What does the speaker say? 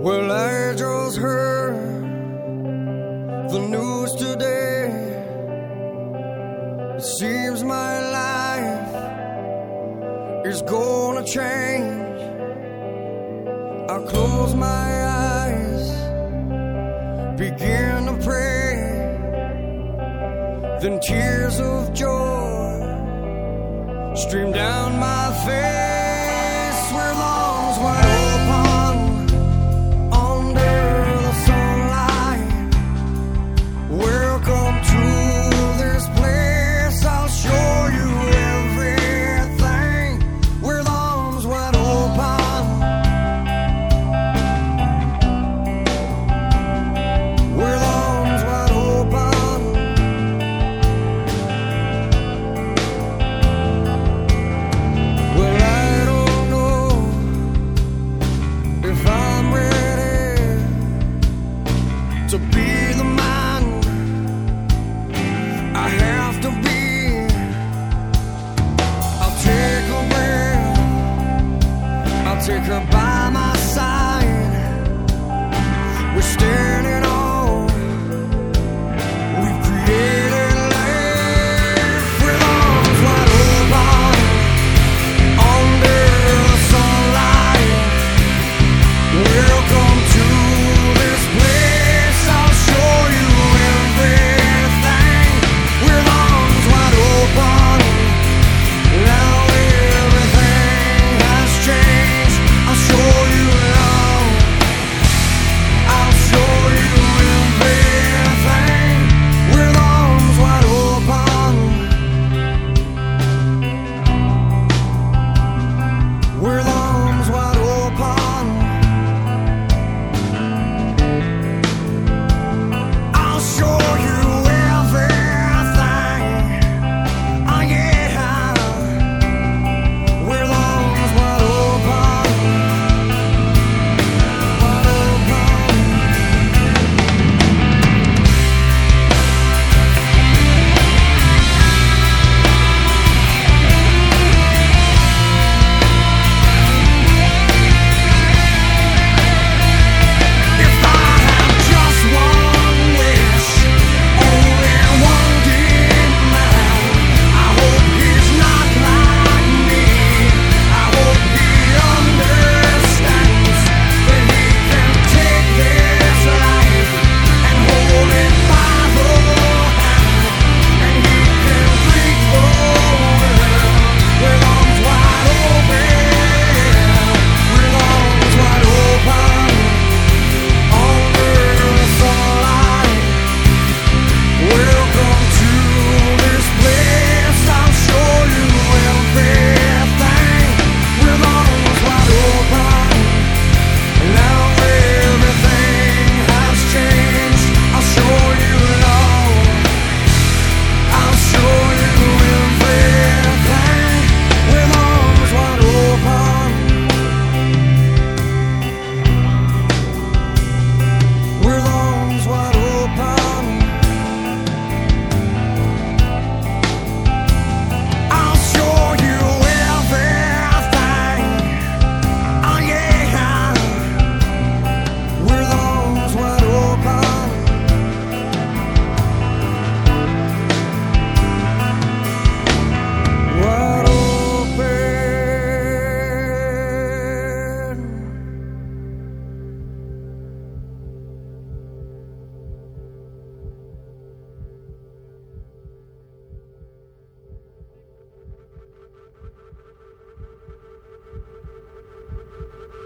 Well, I just heard the news today. It seems my life is gonna change. I close my eyes, begin to pray, then tears of joy stream down my face. With arms wide open under the sunlight, welcome to this place. I'll show you everything. With arms wide open, with arms wide open. Well, I don't know if I'm ready to be the man I have to be. I'll take a breath, I'll take her by my side. We're staring